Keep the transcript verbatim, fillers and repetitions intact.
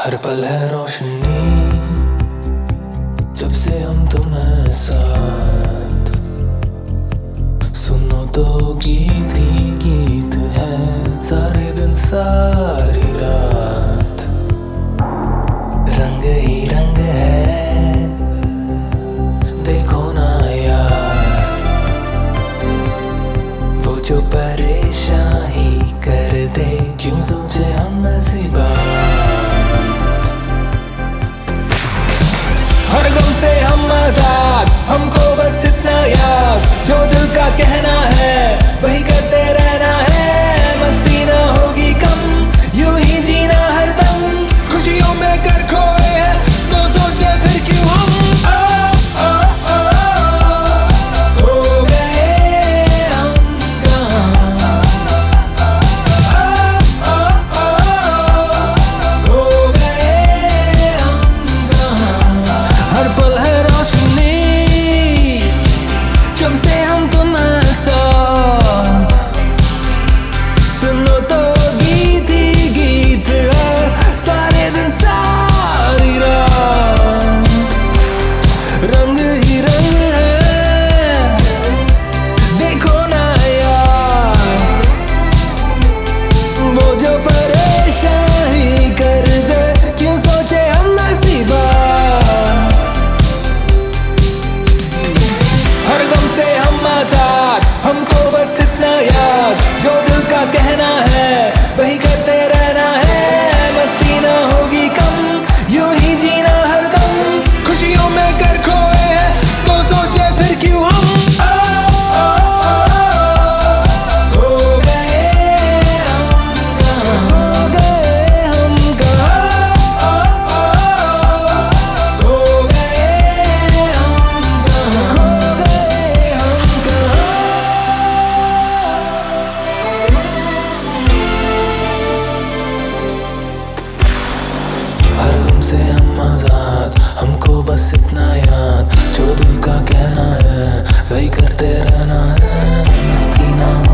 हर पल है रोशनी जब से हम तुम्हें साथ। सुनो तो गीत ही गीत है सारे दिन सारी रात। रंग ही रंग है देखो ना यार, वो जो परेशान ही कर दे क्यों सोचे हम ऐसी बात। हर गम से हम आजाद, हमको बस इतना याद, जो दिल का कहना है वही करते रहना है। मस्ती ना होगी कम, यूं ही जीना हरदम, खुशियों में कर खोए हैं तो सोचे फिर क्यों हम ओ, ओ, ओ, हो गए हम कहाँ। ओ, ओ, ओ, हो गए हम कहाँ। हर पल है रोशनी जब से हम तुम्हारे साथ। सुनो तो गीत ही गीत है सारे दिन सारी रात। रंग ही रंग है देखो ना यार, वो जो परेशान ही कर दे क्यों सोचे हम ऐसी बात। हर गम से हम आजाद, हमको बस इतना याद, जो दिल का कहना है वही करते रहना है। मस्ती ना होगी कम, यूं ही जीना हरदम, खुशियों में कर खोए हैं तो सोचे फिर क्यों हम ओ, ओ, ओ, हो गए हम कहाँ। हो गए हम कहाँ। ओ, ओ, ओ, हो गए हम कहाँ। खो गए हम कहाँ। हर गम से हम आजाद, हमको बस इतना याद, जो दिल का कहना है वही करते रहना है। मस्ती ना